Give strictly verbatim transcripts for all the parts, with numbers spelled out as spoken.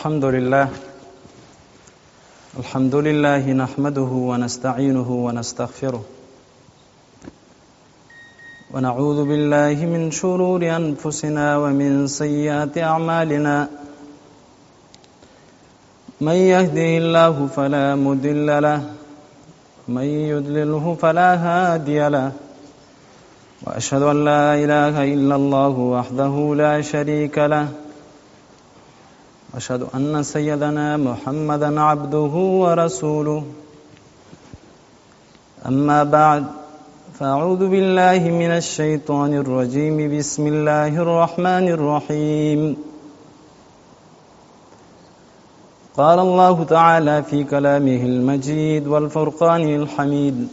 الحمد لله الحمد لله نحمده ونستعينه ونستغفره ونعوذ بالله من شرور أنفسنا ومن سيئات أعمالنا من يهده الله فلا مضل له من يضلله فلا هادي له وأشهد أن لا إله إلا الله وحده لا شريك له أشهد أن سيدنا محمدا عبده ورسوله أما بعد فأعوذ بالله من الشيطان الرجيم بسم الله الرحمن الرحيم قال الله تعالى في كلامه المجيد والفرقان الحميد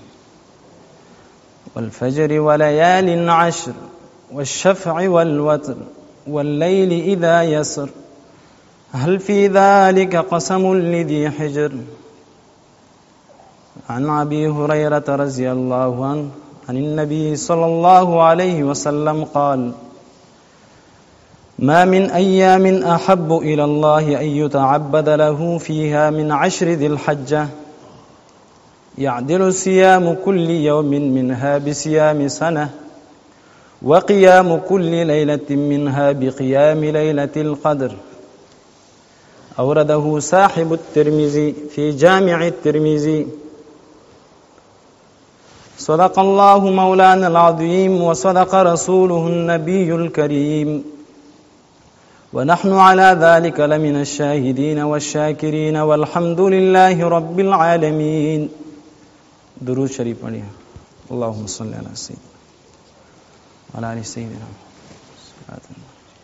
والفجر وليال عشر والشفع والوتر والليل إذا يسر هل في ذلك قسم لذي حجر عن أبي هريرة رضي الله عنه عن النبي صلى الله عليه وسلم قال ما من أيام أحب إلى الله أن يتعبد له فيها من عشر ذي الحجة يعدل صيام كل يوم منها بصيام سنة وقيام كل ليلة منها بقيام ليلة القدر أورده صاحب الترمذي في جامع الترمذي صدق الله مولانا العظيم وصدق رسوله النبي الكريم ونحن على ذلك لمن الشاهدين والشاكرين والحمد لله رب العالمين درود شریف پڑھیں اللهم صل على سيدنا وعلى آل سيدنا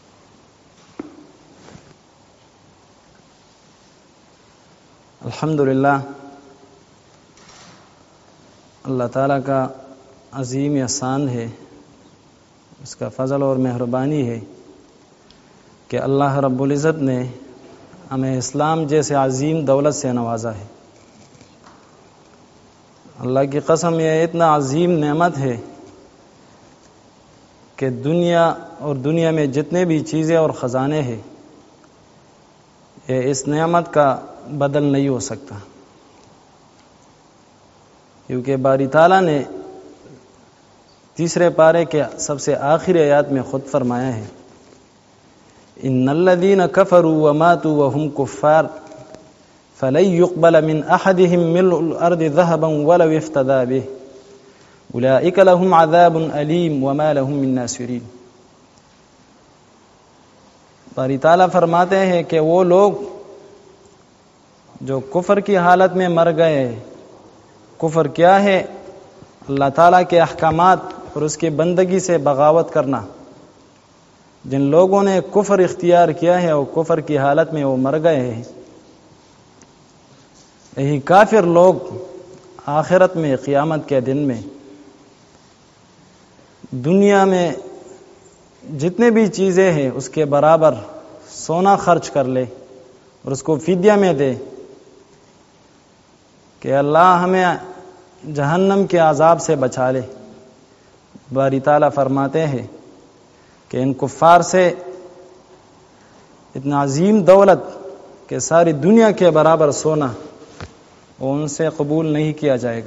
الحمدللہ اللہ تعالیٰ کا عظیم احسان ہے، اس کا فضل اور مہربانی ہے کہ اللہ رب العزت نے ہمیں اسلام جیسے عظیم دولت سے نوازا ہے۔ اللہ کی قسم یہ اتنا عظیم نعمت ہے کہ دنیا اور دنیا میں جتنے بھی چیزیں اور خزانے ہیں یہ اس نعمت کا بدل نہیں ہو سکتا، کیونکہ باری تعالیٰ نے تیسرے پارے کے سب سے آخری آیات میں خود فرمایا ہے ان الذین کفروا وماتوا وهم کفار فلن يقبل من احدهم ملء الارض ذهبا ولو افتدى به اولئک لهم عذاب الیم وما لهم من ناصرین۔ باری تعالیٰ فرماتے ہیں کہ وہ لوگ جو کفر کی حالت میں مر گئے، کفر کیا ہے؟ اللہ تعالیٰ کے احکامات اور اس کی بندگی سے بغاوت کرنا۔ جن لوگوں نے کفر اختیار کیا ہے وہ کفر کی حالت میں وہ مر گئے ہیں، یہی کافر لوگ آخرت میں قیامت کے دن میں دنیا میں جتنے بھی چیزیں ہیں اس کے برابر سونا خرچ کر لے اور اس کو فدیہ میں دے کہ اللہ ہمیں جہنم کے عذاب سے بچا لے۔ باری تعالیٰ فرماتے ہیں کہ ان کفار سے اتنا عظیم دولت کہ ساری دنیا کے برابر سونا وہ ان سے قبول نہیں کیا جائے گا،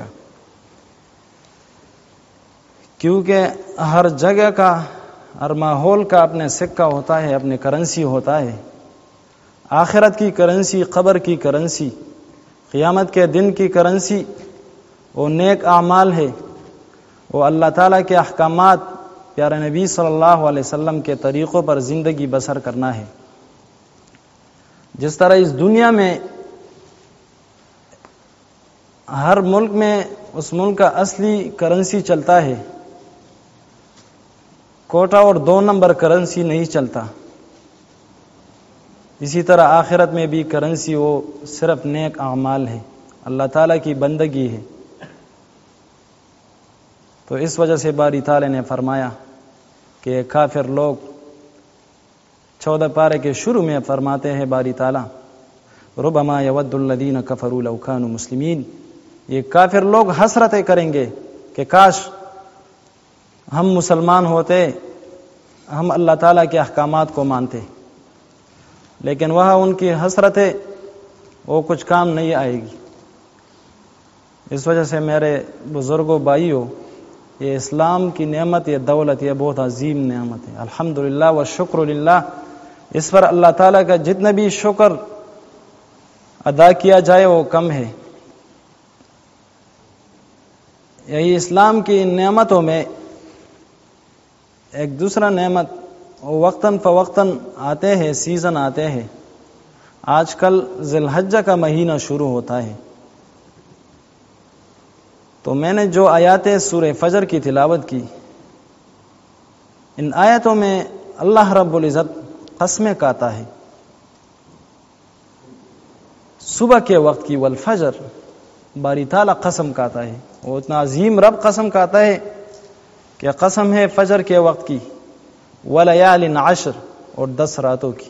کیونکہ ہر جگہ کا ہر ماحول کا اپنے سکہ ہوتا ہے، اپنے کرنسی ہوتا ہے۔ آخرت کی کرنسی، قبر کی کرنسی، قیامت کے دن کی کرنسی وہ نیک اعمال ہے، وہ اللہ تعالیٰ کے احکامات پیارے نبی صلی اللہ علیہ وسلم کے طریقوں پر زندگی بسر کرنا ہے۔ جس طرح اس دنیا میں ہر ملک میں اس ملک کا اصلی کرنسی چلتا ہے، کوٹا اور دو نمبر کرنسی نہیں چلتا، اسی طرح آخرت میں بھی کرنسی وہ صرف نیک اعمال ہے، اللہ تعالیٰ کی بندگی ہے۔ تو اس وجہ سے باری تعالیٰ نے فرمایا کہ یہ کافر لوگ چودہ پارے کے شروع میں فرماتے ہیں باری تعالیٰ ربما یود الذین کفروا لو کانوا مسلمین، یہ کافر لوگ حسرتیں کریں گے کہ کاش ہم مسلمان ہوتے، ہم اللہ تعالیٰ کے احکامات کو مانتے لیکن وہاں ان کی حسرت ہے وہ کچھ کام نہیں آئے گی۔ اس وجہ سے میرے بزرگوں بھائیوں، یہ اسلام کی نعمت، یہ دولت، یہ بہت عظیم نعمت ہے۔ الحمدللہ والشکر للہ، اس پر اللہ تعالیٰ کا جتنا بھی شکر ادا کیا جائے وہ کم ہے۔ یہی اسلام کی نعمتوں میں ایک دوسرا نعمت وقتاً فوقتاً آتے ہیں، سیزن آتے ہیں۔ آج کل ذی الحجہ کا مہینہ شروع ہوتا ہے، تو میں نے جو آیاتیں سورہ فجر کی تلاوت کی، ان آیتوں میں اللہ رب العزت قسمیں کھاتا ہے صبح کے وقت کی، والفجر، باری تعالیٰ قسم کھاتا ہے۔ وہ اتنا عظیم رب قسم کھاتا ہے کہ قسم ہے فجر کے وقت کی، ولیال عشر، اور دس راتوں کی،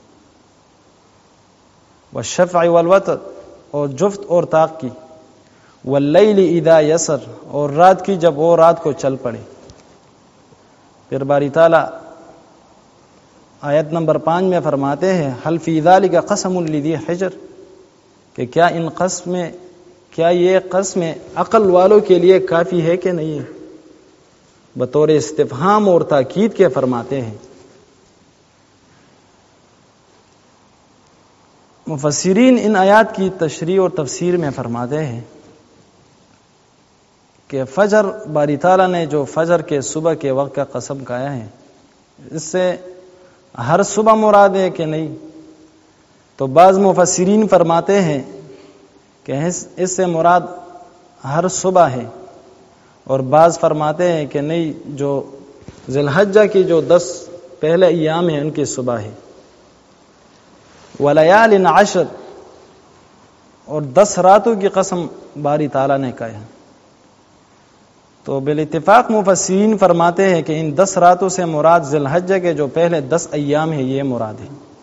والشفع والوتر، اور جفت اور طاق کی، واللیل اذا یسر، اور رات کی جب وہ رات کو چل پڑے۔ پھر باری تعالیٰ آیت نمبر پانچ میں فرماتے ہیں، حل فی ذلک قسم لذی حجر، کہ کیا ان قسم میں کیا یہ قسم عقل والوں کے لیے کافی ہے کہ نہیں ہے؟ بطور استفہام اور تاکید کے فرماتے ہیں۔ مفسرین ان آیات کی تشریح اور تفسیر میں فرماتے ہیں کہ فجر، باری تعالیٰ نے جو فجر کے صبح کے وقت کا قسم کھایا ہے، اس سے ہر صبح مراد ہے کہ نہیں؟ تو بعض مفسرین فرماتے ہیں کہ اس سے مراد ہر صبح ہے، اور بعض فرماتے ہیں کہ نہیں، جو ذی الحجہ کی جو دس پہلے ایام ہیں ان کی صبح ہے۔ ولیال عشر، اور دس راتوں کی قسم باری تعالیٰ نے کہا ہے۔ تو بالاتفاق مفسرین فرماتے ہیں کہ ان دس راتوں سے مراد ذی الحجہ کے جو پہلے دس ایام ہیں یہ مراد ہے،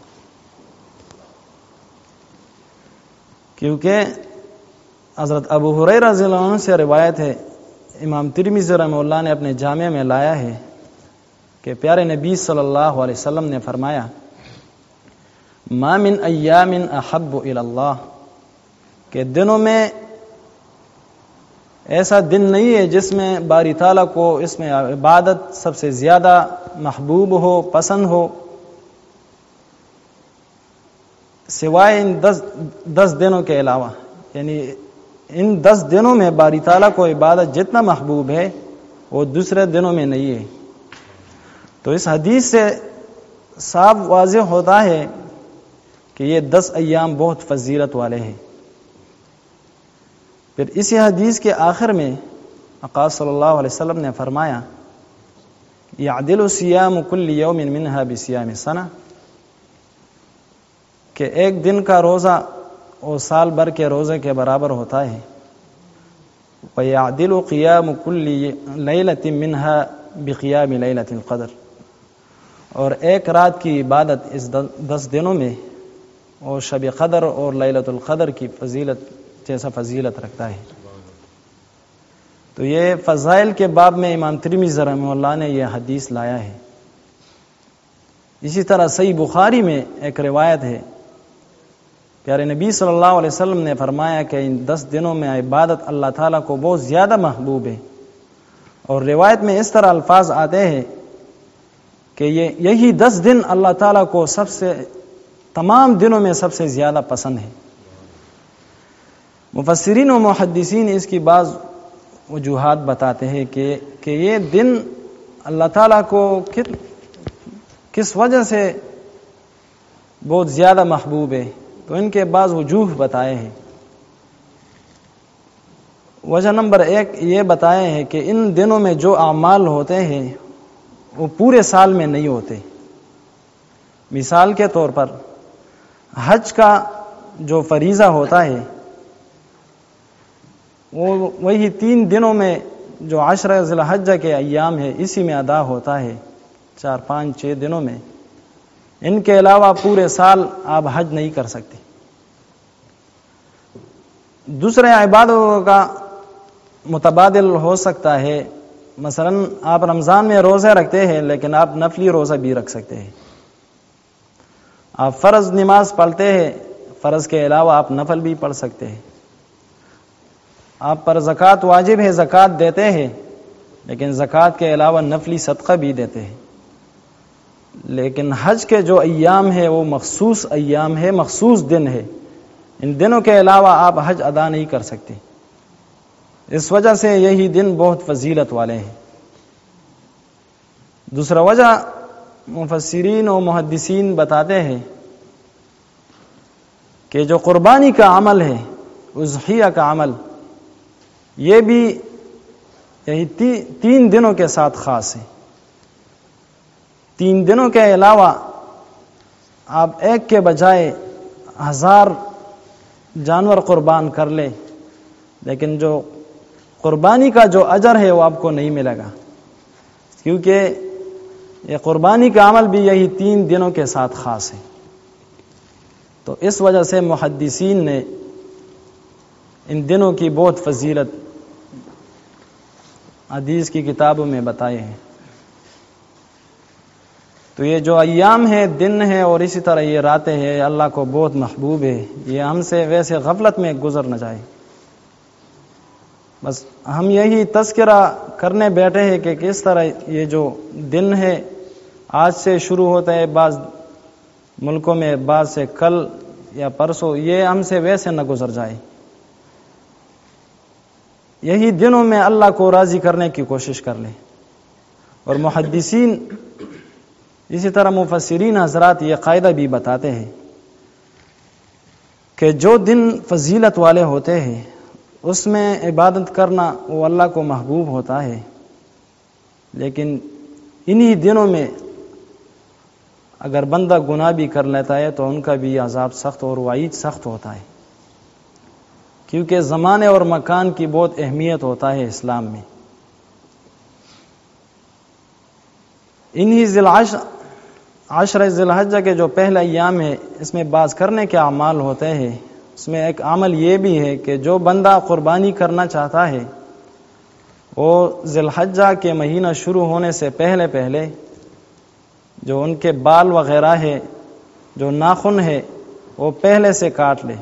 کیونکہ حضرت ابو ہریرہ رضی اللہ عنہ سے روایت ہے، امام ترمذی رحمہ اللہ نے اپنے جامع میں لایا ہے کہ پیارے نبی صلی اللہ علیہ وسلم نے فرمایا، ما من ایام احب الی اللہ، کہ دنوں میں ایسا دن نہیں ہے جس میں باری تعالیٰ کو اس میں عبادت سب سے زیادہ محبوب ہو، پسند ہو، سوائے ان دس دس دنوں کے علاوہ۔ یعنی ان دس دنوں میں باری تعالیٰ کو عبادت جتنا محبوب ہے وہ دوسرے دنوں میں نہیں ہے۔ تو اس حدیث سے صاف واضح ہوتا ہے کہ یہ دس ایام بہت فضیلت والے ہیں۔ پھر اسی حدیث کے آخر میں آقا صلی اللہ علیہ وسلم نے فرمایا، یعدل صیام کل یوم منہا بصیام سنہ، کہ ایک دن کا روزہ وہ سال بھر کے روزے کے برابر ہوتا ہے۔ وَيَعْدِلُ قِيَامُ كُلِّ لَيْلَةٍ مِّنْهَا بِقِيَامِ لَيْلَةِ الْقَدْرِ، اور ایک رات کی عبادت اس دس دنوں میں اور شب قدر اور لیلۃ القدر کی فضیلت جیسا فضیلت رکھتا ہے۔ تو یہ فضائل کے باب میں امام ترمذی رحمہ اللہ نے یہ حدیث لایا ہے۔ اسی طرح صحیح بخاری میں ایک روایت ہے، پیارے نبی صلی اللہ علیہ وسلم نے فرمایا کہ ان دس دنوں میں عبادت اللہ تعالیٰ کو بہت زیادہ محبوب ہے، اور روایت میں اس طرح الفاظ آتے ہیں کہ یہ یہی دس دن اللہ تعالیٰ کو سب سے تمام دنوں میں سب سے زیادہ پسند ہے۔ مفسرین و محدثین اس کی بعض وجوہات بتاتے ہیں کہ کہ یہ دن اللہ تعالیٰ کو کس وجہ سے بہت زیادہ محبوب ہے، تو ان کے بعض وجوہ بتائے ہیں۔ وجہ نمبر ایک یہ بتائے ہیں کہ ان دنوں میں جو اعمال ہوتے ہیں وہ پورے سال میں نہیں ہوتے۔ مثال کے طور پر حج کا جو فریضہ ہوتا ہے وہ وہی تین دنوں میں جو عشرہ ذی الحجہ کے ایام ہے اسی میں ادا ہوتا ہے، چار پانچ چھ دنوں میں۔ ان کے علاوہ پورے سال آپ حج نہیں کر سکتے۔ دوسرے عبادتوں کا متبادل ہو سکتا ہے، مثلا آپ رمضان میں روزے رکھتے ہیں لیکن آپ نفلی روزہ بھی رکھ سکتے ہیں۔ آپ فرض نماز پڑھتے ہیں، فرض کے علاوہ آپ نفل بھی پڑھ سکتے ہیں. آپ پر زکوٰۃ واجب ہے، زکوٰۃ دیتے ہیں، لیکن زکوٰۃ کے علاوہ نفلی صدقہ بھی دیتے ہیں. لیکن حج کے جو ایام ہے وہ مخصوص ایام ہے، مخصوص دن ہے. ان دنوں کے علاوہ آپ حج ادا نہیں کر سکتے. اس وجہ سے یہی دن بہت فضیلت والے ہیں. دوسرا وجہ مفسرین و محدثین بتاتے ہیں کہ جو قربانی کا عمل ہے، اضحیہ کا عمل، یہ بھی یہی تی تین دنوں کے ساتھ خاص ہے. تین دنوں کے علاوہ آپ ایک کے بجائے ہزار جانور قربان کر لیں، لیکن جو قربانی کا جو اجر ہے وہ آپ کو نہیں ملے گا، کیونکہ یہ قربانی کا عمل بھی یہی تین دنوں کے ساتھ خاص ہے. تو اس وجہ سے محدثین نے ان دنوں کی بہت فضیلت حدیث کی کتابوں میں بتائے ہیں. تو یہ جو ایام ہے، دن ہے، اور اسی طرح یہ راتیں ہیں، اللہ کو بہت محبوب ہے. یہ ہم سے ویسے غفلت میں گزر نہ جائے. بس ہم یہی تذکرہ کرنے بیٹھے ہیں کہ کس طرح یہ جو دن ہے آج سے شروع ہوتا ہے، بعض ملکوں میں بعض سے کل یا پرسوں، یہ ہم سے ویسے نہ گزر جائے. یہی دنوں میں اللہ کو راضی کرنے کی کوشش کر لیں. اور محدثین اسی طرح مفسرین حضرات یہ قاعدہ بھی بتاتے ہیں کہ جو دن فضیلت والے ہوتے ہیں اس میں عبادت کرنا وہ اللہ کو محبوب ہوتا ہے. لیکن انہی دنوں میں اگر بندہ گناہ بھی کر لیتا ہے تو ان کا بھی عذاب سخت اور وعید سخت ہوتا ہے، کیونکہ زمانے اور مکان کی بہت اہمیت ہوتا ہے اسلام میں. انہی ذی العشر عشر ذی الحجہ کے جو پہلے ایام ہے، اس میں بعض کرنے کے اعمال ہوتے ہیں. اس میں ایک عمل یہ بھی ہے کہ جو بندہ قربانی کرنا چاہتا ہے وہ ذی الحجہ کے مہینہ شروع ہونے سے پہلے پہلے جو ان کے بال وغیرہ ہے، جو ناخن ہے، وہ پہلے سے کاٹ لے.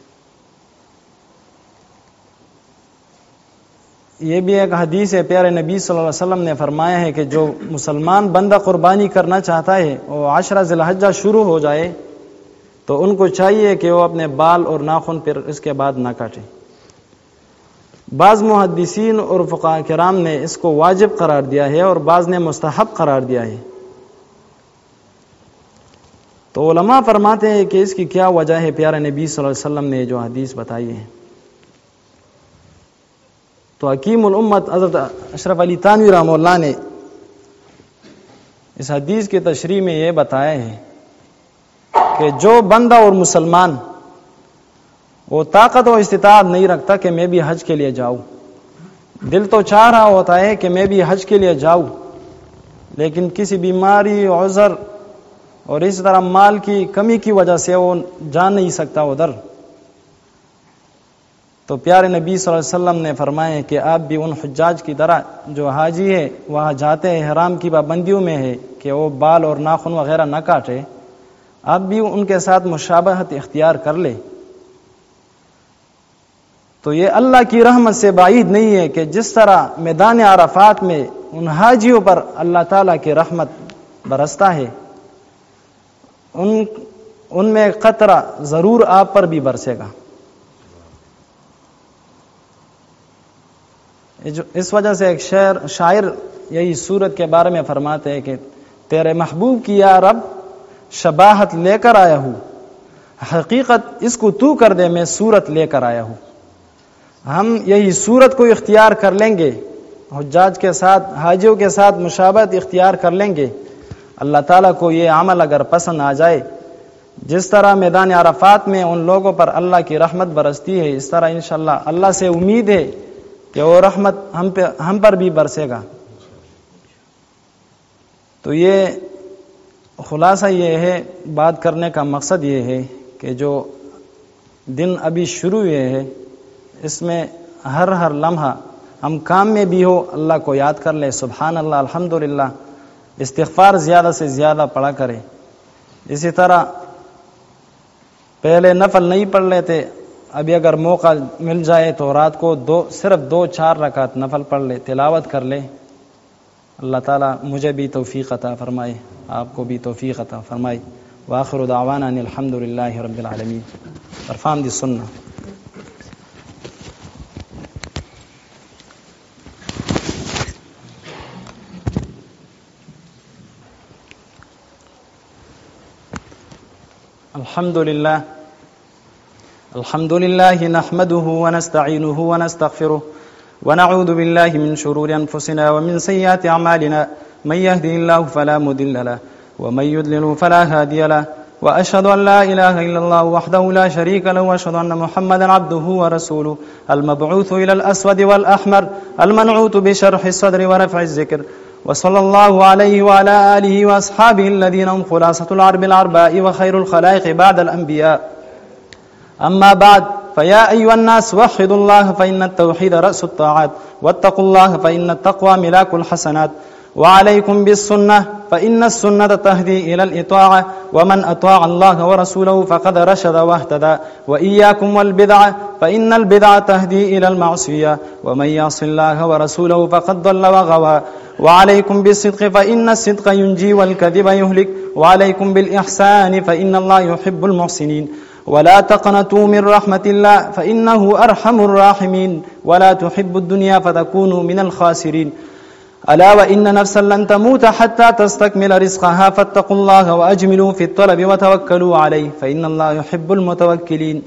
یہ بھی ایک حدیث ہے، پیارے نبی صلی اللہ علیہ وسلم نے فرمایا ہے کہ جو مسلمان بندہ قربانی کرنا چاہتا ہے وہ عشرہ ذی الحجہ شروع ہو جائے تو ان کو چاہیے کہ وہ اپنے بال اور ناخن پھر اس کے بعد نہ کاٹیں. بعض محدثین اور فقہاء کرام نے اس کو واجب قرار دیا ہے اور بعض نے مستحب قرار دیا ہے. تو علماء فرماتے ہیں کہ اس کی کیا وجہ ہے. پیارے نبی صلی اللہ علیہ وسلم نے جو حدیث بتائی ہے، تو حکیم الامت حضرت اشرف علی تھانوی رحمہ اللہ نے اس حدیث کی تشریح میں یہ بتایا ہے کہ جو بندہ اور مسلمان وہ طاقت و استطاعت نہیں رکھتا کہ میں بھی حج کے لیے جاؤں، دل تو چاہ رہا ہوتا ہے کہ میں بھی حج کے لیے جاؤں، لیکن کسی بیماری، عذر اور اس طرح مال کی کمی کی وجہ سے وہ جا نہیں سکتا ادھر، تو پیارے نبی صلی اللہ علیہ وسلم نے فرمایا کہ آپ بھی ان حجاج کی طرح جو حاجی ہے وہاں جاتے ہیں، حرام کی پابندیوں میں ہے کہ وہ بال اور ناخن وغیرہ نہ کاٹے، آپ بھی ان کے ساتھ مشابہت اختیار کر لے. تو یہ اللہ کی رحمت سے بعید نہیں ہے کہ جس طرح میدان عرفات میں ان حاجیوں پر اللہ تعالیٰ کی رحمت برستا ہے، ان ان میں قطرہ ضرور آپ پر بھی برسے گا. اس وجہ سے ایک شاعر شاعر یہی صورت کے بارے میں فرماتے ہیں کہ تیرے محبوب کی یا رب شباہت لے کر آیا ہوں، حقیقت اس کو تو کر دے میں صورت لے کر آیا ہوں. ہم یہی صورت کو اختیار کر لیں گے، حجاج کے ساتھ، حاجیوں کے ساتھ مشابہت اختیار کر لیں گے. اللہ تعالیٰ کو یہ عمل اگر پسند آ جائے، جس طرح میدان عرفات میں ان لوگوں پر اللہ کی رحمت برستی ہے، اس طرح انشاءاللہ اللہ سے امید ہے کہ وہ رحمت ہم پہ ہم پر بھی برسے گا. تو یہ خلاصہ یہ ہے، بات کرنے کا مقصد یہ ہے کہ جو دن ابھی شروع ہوئے ہے اس میں ہر ہر لمحہ ہم کام میں بھی ہو اللہ کو یاد کر لے، سبحان اللہ، الحمدللہ، استغفار زیادہ سے زیادہ پڑھا کرے. اسی طرح पहले नफल नहीं पढ़ लेते, अभी अगर मौका मिल जाए तो रात को दो सिर्फ दो चार रकात नफल पढ़ ले, तिलावत कर ले। अल्लाह ताला मुझे भी तौफीक अता फरमाए, आपको भी तौफीक अता फरमाए। व आखिरु दावाना अनिल हम्दुलिल्लाहि रब्बिल आलमीन। अरफाम दी सुन्ना। अल्हम्दुलिल्लाह अल्हम्दुलिल्लाह नहमदुहु व नस्तईनुहु व नस्तगफिरुह व नऊज़ु बिल्लाहि मिन शुरूरि अनफुसिना व मिन सय्यिआति अमालिना मन यहदिहिल्लाहु फला मुदिल्ल लहु व मन युद्लिलहु फला हादिय लहु व अशहदु अन ला इलाहा इल्लल्लाह वहदहु ला शरीका लहु व अशहदु अन्ना मुहम्मदन अब्दुहु व रसूलुहु अल मबऊस इलल अस्वद वल अहमर अल मनऊत बिशरहि सद्रि व रफ़इ ज़िक्र व सल्लल्लाहु अलैहि व अला आलिहि व अस्हाबिहि अल्लज़ीना हुम खुलासतुल अरबिल अर्बा'i व खैरुल खलाइक़ बअदल अंबिया। अम्मा बाद फया अय्युहन्नास वहिदुल्लाह फ़इन्नत तौहीद रअसुत ताआत वत्तक़ुल्लाह फ़इन्नत तक़वा मिलाकुल हसनात व अलैकुम बिस्सुन्नह फ़इन्नस सुन्नत तहदी इलल इताअ व मन अताअ अल्लाह व रसूलहु फ़क़द रशद वहतदा व इय्याकुम वल बिदअ फ़इन्नल बिदअ तहदी इलल मअसिय्यह व मन यअसिल्लाह व रसूलहु फ़क़द ضل व गवा व अलैकुम बिस्सिद्क़ि फ़इन्नस सिद्क़ युंजी वल कज़िब युहलिक व अलैकुम बिल इहसानि फ़इन्नल्लाह युहिब्बुल मुहसिनीन वला तक़नतू मिन रहमतिल्लाह फ़इन्नहु अरहमुर राहिमीन वला तुहिब्बुद दुनिया फ़तकूनू मिनल खासिरीन। अला व इन्न नफ्सन लन तमूत हत्ता तस्तकमिल रिज़्क़हा फत्तक़ुल्लाह व अजमिलू फ़ित तलबि व तवक्कलू अलैहि फ़इन्नल्लाह युहिब्बुल मुतवक्किलीन।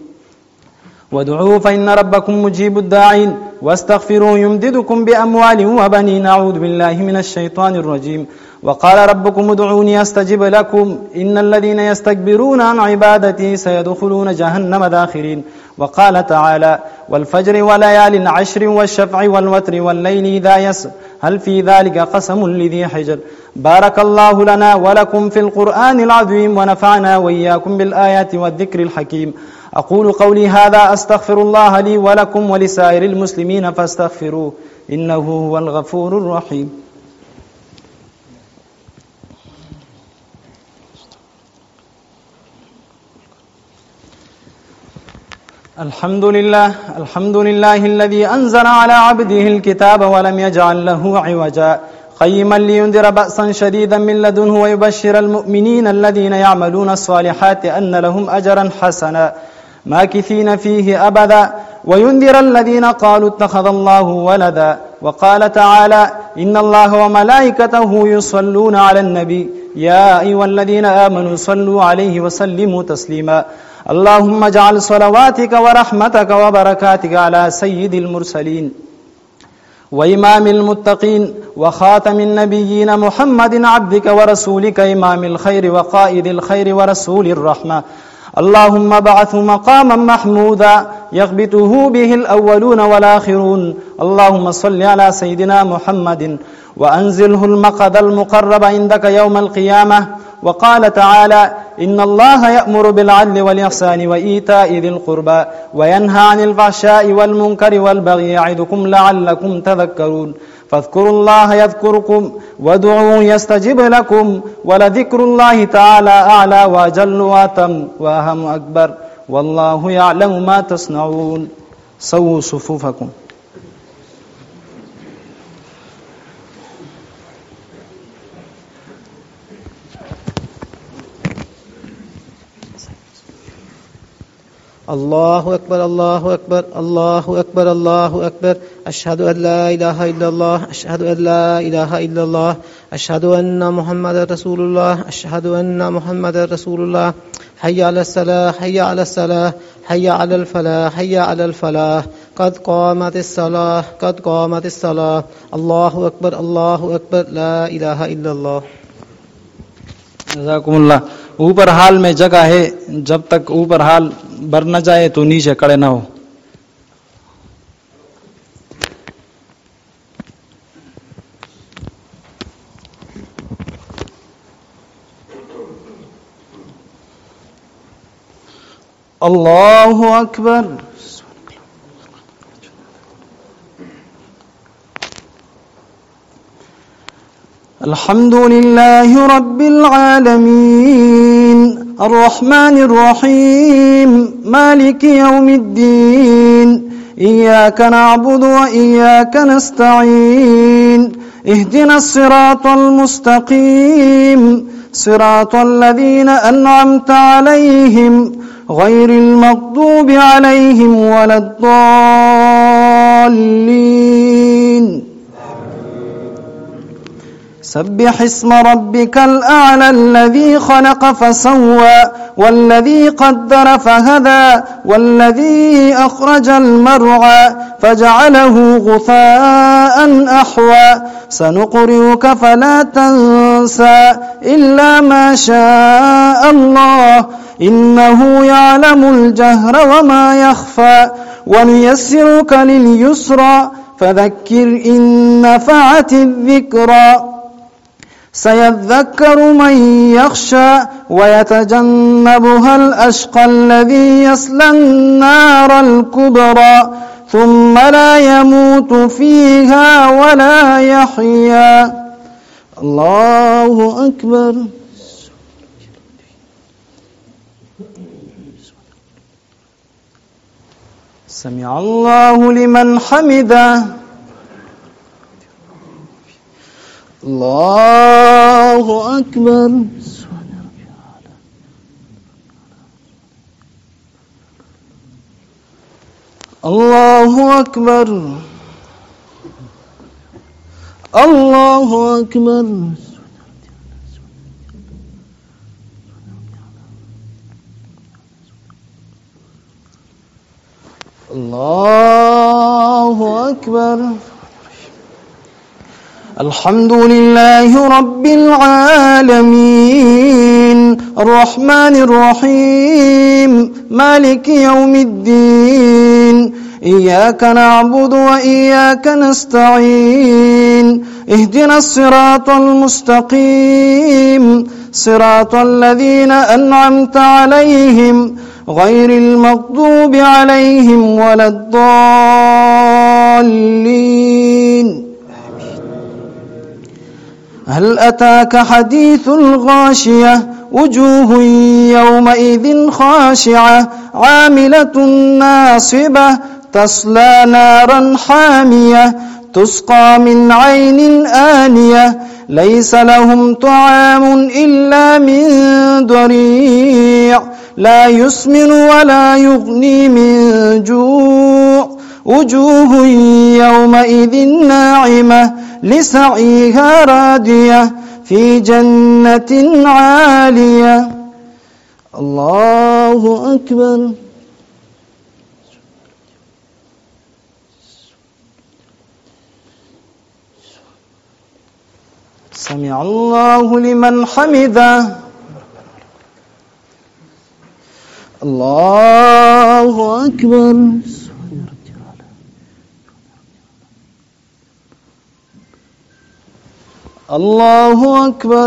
वदዑ फ़इन्न रब्बकुम मुजीबुद दाईन वस्तग़फिरूहु युमदिदकुम बिअमवालिन व बनीन। अऊज़ु बिल्लाहि मिनश शैतानिर रजीम। वक़ाल रब्बकुम उदऊनी अस्तजिब लकुम इन्नल्लज़ीना यस्तकबिरूना अन इबादती सयदख़ुलून जहन्नम दाखिरीन। वक़ाल तआला वल-फ़ज्रि व लयालिन अश्रिन वश-शफ़अि वल-वत्रि वल-लैलि इज़ा यसर हल फ़ी ज़ालिका क़समुन लिज़ी हिज्र। बारकल्लाहु लना व लकुम फ़िल क़ुरआनिल अज़ीम व नफ़अना व इय्याकुम बिल आयाति वज़्ज़िक्रिल हकीम। अक़ूलु क़ौली हाज़ा अस्तग़फ़िरुल्लाह ली व लकुम व लिसाइरिल मुस्लिमीन फ़ास्तग़फ़िरूहु इन्नहु हुवल गफ़ूरुर रहीम। अल्हम्दुलिल्लाह अल्हम्दुलिल्लाहिल्लज़ी अंज़ला अला अब्दिहिल किताब व लम यजअल लहु इवजा क़य्यिमन लियुन्ज़िरा बअसन शदीदन मिन लदुन्हु व युबश्शिरल मुअ्मिनीना अल्लज़ीना यअमलूना स्सालिहाति अन्न लहुम अजरन हसना माकिसीना फ़ीहि अबदा व युन्ज़िरा अल्लज़ीना क़ालू इत्तख़ज़ल्लाहु वलदा। व क़ाल तआला इन्नल्लाह व मलाइकतहु युस्सल्लूना अलन नबी या अय्युहल्लज़ीना आमनू सल्लू अलैहि व सल्लिमू तस्लीमा। अल्लाहुम्मा जअल सलवातिका व रहमतका व बरकातिका अला सय्यिदिल मुरसलीन व इमामिल मुत्तक़ीन व ख़ातमिन नबिय्यीन मुहम्मदिन अब्दिका व रसूलिका इमामिल खैरि व क़ाइदिल खैरि व रसूलिर रहमा। अल्लाहुम्मा बअथहु मक़ामन महमूदा यग़बितुहु बिहिल अव्वलून वल आख़िरून। अल्लाहुम्मा सल्लि अला सय्यिदिना मुहम्मदिन व अंज़िलहुल मक़अदल मुक़र्रब इंदका यौमल क़ियामह। व क़ाल तआला इन्नल्लाह यअमुरु बिल अदलि वल इहसानि व ईताइ ज़िल क़ुर्बा व यन्हा अनिल फ़हशाइ वल मुनकरि वल बग़यि यअिदुकुम लअल्लकुम तज़क्करून। फ़ज़्कुरुल्लाह यज़्कुरुकुम वदऊहु यस्तजिब लकुम वलज़िक्रुल्लाहि तआला अअला व अजल्लु व अतम व अहम अकबर वल्लाहु यअलमु मा तस्नऊन। सव्वू सुफ़ूफ़कुम। अल्लाहु अकबर अल्लाहु अकबर अल्लाहु अकबर अल्लाहु अकबर। अशहदु अन ला इलाहा इल्लल्लाह अशहदु अन ला इलाहा इल्लल्लाह अशहदु अन्ना मुहम्मदर रसूलुल्लाह अशहदु अन्ना मुहम्मदर रसूलुल्लाह। हय्या अलस सलाह हय्या अलस सलाह हय्या अलल फलाह हय्या अलल फलाह क़द क़ामतिस सलाह क़द क़ामतिस सलाह। अल्लाहु अकबर अल्लाहु अकबर ला इलाहा इल्लल्लाह। जज़ाकुमुल्लाह। ऊपर हाल में जगह है, जब तक ऊपर हाल बर न जाए तो नीचे खड़े ना हो। अल्लाहु अकबर। अल्हम्दुलिल्लाहि रब्बिल आलमीन الرحمن الرحيم مالك يوم الدين إياك نعبد وإياك نستعين اهدنا الصراط المستقيم صراط الذين أنعمت عليهم غير المغضوب عليهم ولا الضالين سبح اسم ربك الأعلى الذي خلق فسوى والذي قدر فهدى والذي أخرج المرعى فجعله غثاء أحوى سنقرئك فلا تنسى إلا ما شاء الله إنه يعلم الجهر وما يخفى ونيسرك لليسرى فذكر إن نفعت الذكرى سيذكر من يخشى ويتجنبها الأشقى الذي يصلى النار الكبرى ثم لا يموت فيها ولا يحيا. الله أكبر. سمع الله لمن حمده. الله أكبر. الله أكبر. الله أكبر. الله أكبر. الحمد لله رب العالمين الرحمن الرحيم مالك يوم الدين إياك نعبد وإياك نستعين اهدنا الصراط المستقيم صراط الذين أنعمت عليهم غير المغضوب عليهم ولا الضالين. هل أتاك حديث الغاشية وجوه يومئذ خاشعة عاملة ناصبة تصلى نارا حامية تسقى من عين آنية ليس لهم طعام إلا من ضريع لا يسمن ولا يغني من جوع وجوه يومئذ ناعمة لسعيها راضية في جنة عالية. الله أكبر. سمع الله لمن حمده. الله أكبر. الله أكبر.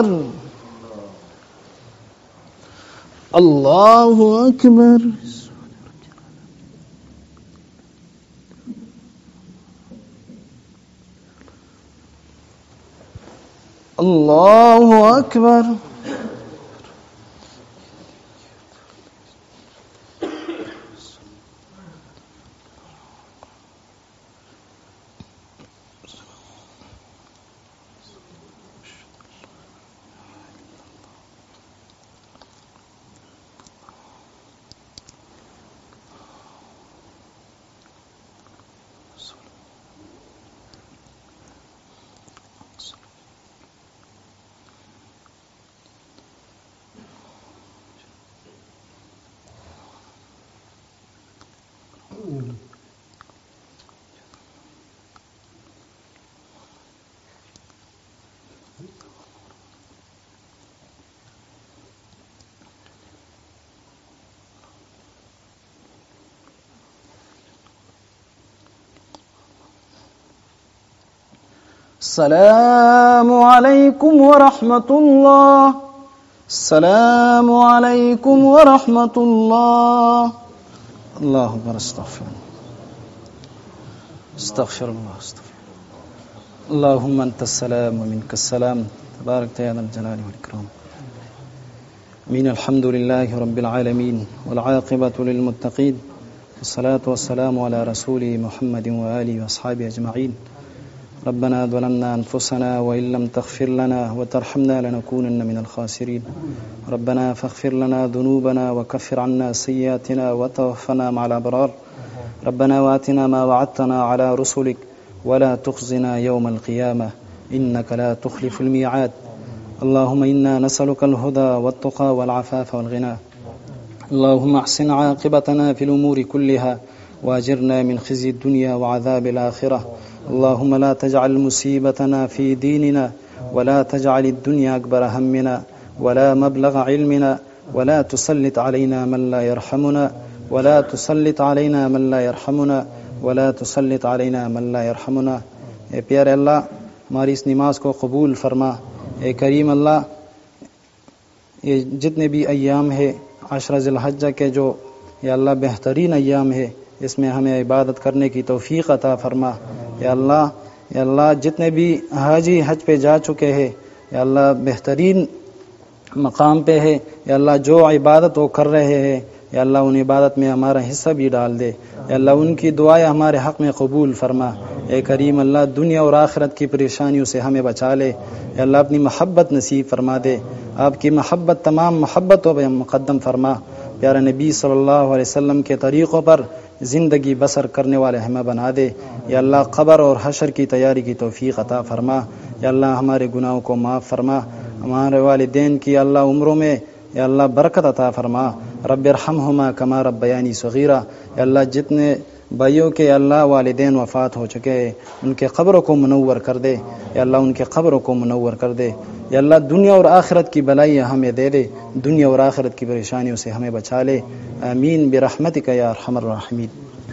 الله أكبر. الله أكبر. السلام عليكم ورحمة الله. السلام عليكم ورحمة الله. الله أكبر. استغفر استغفر الله استغفر اللهم أنت السلام ومنك السلام تبارك يا ذا الجلال والإكرام. امین. الحمد لله رب العالمين والعاقبة للمتقين والصلاة والسلام على رسول محمد وآله وأصحابه أجمعين. ربنا ظلمنا أنفسنا وإن لم تغفر لنا وترحمنا لنكونن من الخاسرين. ربنا فاغفر لنا ذنوبنا وكفر عنا سيئاتنا وتوفنا مع الأبرار. ربنا وآتنا ما وعدتنا على رسلك ولا تخزنا يوم القيامة إنك لا تخلف الميعاد. اللهم إنا نسألك الهدى والتقى والعفاف والغنى. اللهم احسن عاقبتنا في الأمور كلها واجرنا من خزي الدنيا وعذاب الآخرة. اللهم لا تجعل مصيبتنا في ديننا ولا تجعل الدنيا أكبر همنا ولا مبلغ علمنا ولا تسلط علينا من لا يرحمنا ولا تسلط علينا من لا يرحمنا ولا تسلط علينا من لا يرحمنا. اے پیارے اللہ ہماری اس نماز کو قبول فرما. اے کریم اللہ یہ جتنے بھی ایام ہے عشرہ ذی الحجہ کے جو یا اللہ بہترین ایام ہے اس میں ہمیں عبادت کرنے کی توفیق عطا فرما. یا اللہ یا اللہ جتنے بھی حاجی حج پہ جا چکے ہیں یا اللہ بہترین مقام پہ ہے یا اللہ جو عبادت وہ کر رہے ہیں یا اللہ ان عبادت میں ہمارا حصہ بھی ڈال دے. یا اللہ ان کی دعائیں ہمارے حق میں قبول فرما. اے کریم اللہ دنیا اور آخرت کی پریشانیوں سے ہمیں بچا لے. یا اللہ اپنی محبت نصیب فرما دے. آپ کی محبت تمام محبتوں پہ مقدم فرما. پیارے نبی صلی اللہ علیہ وسلم کے طریقوں پر زندگی بسر کرنے والے ہمیں بنا دے. یا اللہ قبر اور حشر کی تیاری کی توفیق عطا فرما. یا اللہ ہمارے گناہوں کو معاف فرما. ہمارے والدین کی اللہ عمروں میں یا اللہ برکت عطا فرما. رب ارحمہما کما ربیانی صغیرہ. یا اللہ جتنے بھائیوں کے اللہ والدین وفات ہو چکے ہیں ان کے قبروں کو منور کر دے. یا اللہ ان کے قبروں کو منور کر دے. یا اللہ دنیا اور آخرت کی بلائیاں ہمیں دے دے. دنیا اور آخرت کی پریشانیوں سے ہمیں بچا لے. آمین برحمتک یا ارحم الراحمین.